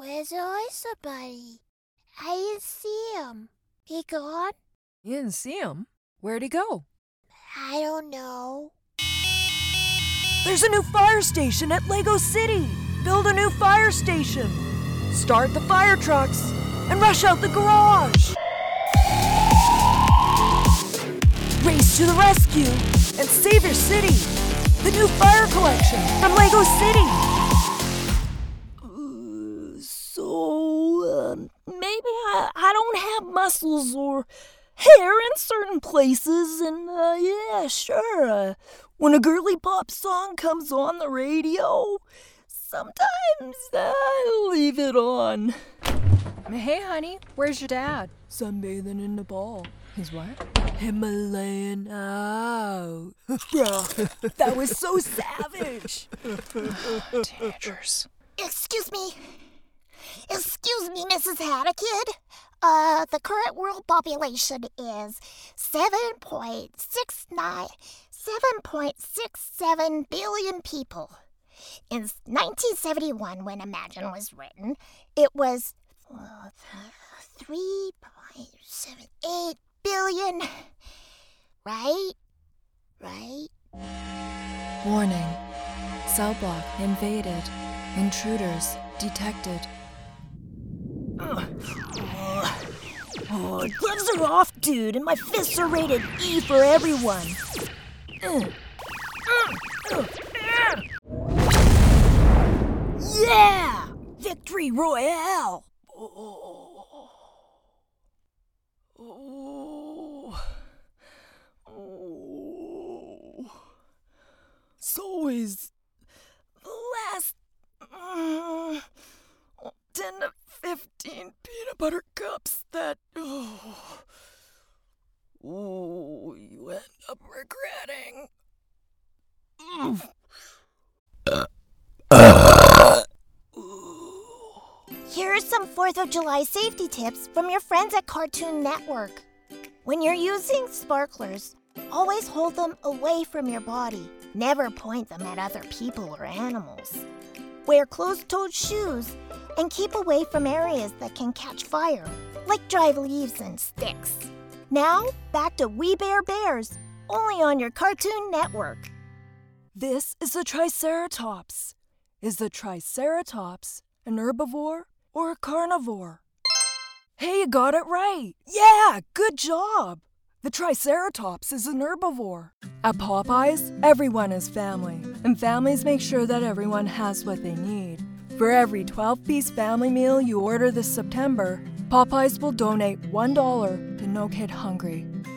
Where's the oyster buddy? I didn't see him. He gone? You didn't see him? Where'd he go? I don't know. There's a new fire station at Lego City. Build a new fire station. Start the fire trucks and rush out the garage. Race to the rescue and save your city. The new fire collection from Lego City. Maybe I don't have muscles or hair in certain places, and yeah, sure. When a girly pop song comes on the radio, sometimes I leave it on. Hey, honey, where's your dad? Sunbathing in Nepal. His what? Himalayan out. That was so savage. Teenagers. Excuse me, Mrs. Hattakid. The current world population is 7.67 billion people. In 1971, when Imagine was written, it was 3.78 billion. Right? Warning. Cell block invaded. Intruders detected. Gloves are off, dude, and my fists are rated E for everyone. Yeah! Victory Royale! It's always the last 10 to 15 peanut butter cups that you end up regretting. Here are some 4th of July safety tips from your friends at Cartoon Network. When you're using sparklers, always hold them away from your body. Never point them at other people or animals. Wear closed-toed shoes and keep away from areas that can catch fire, like dry leaves and sticks. Now, back to We Bare Bears, only on your Cartoon Network. This is the Triceratops. Is the Triceratops an herbivore or a carnivore? Hey, you got it right. Yeah, good job. The Triceratops is an herbivore. At Popeyes, everyone is family, and families make sure that everyone has what they need. For every 12-piece family meal you order this September, Popeyes will donate $1 to No Kid Hungry.